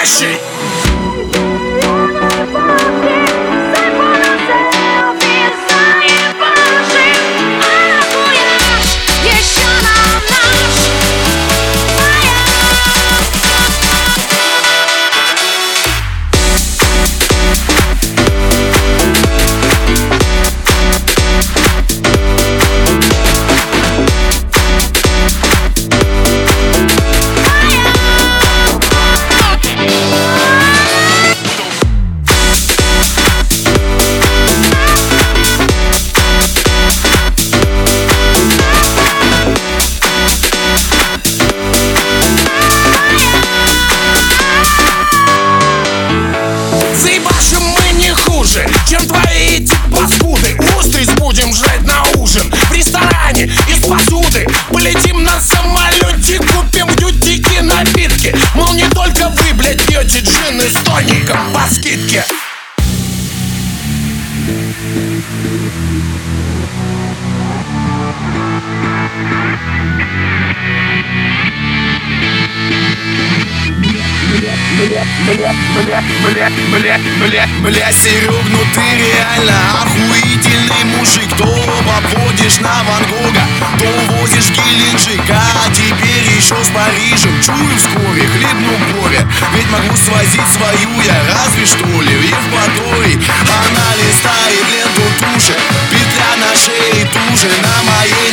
настоящий. Чем твои эти паскуды? Устриц будем жрать на ужин в ресторане из посуды. Полетим на самолете, купим в дьютике напитки. Мол, не только вы, блядь, пьете джины с тоником по скидке. Бля, Серег, ну ты реально охуительный мужик. То обводишь на Ван Гога, то увозишь в Геленджик, а теперь еще с Парижем. Чую вскоре, хлебну горе, ведь могу свозить свою я разве что ли в Евпаторий. Она листает ленту туши, петля на шее туже, на моей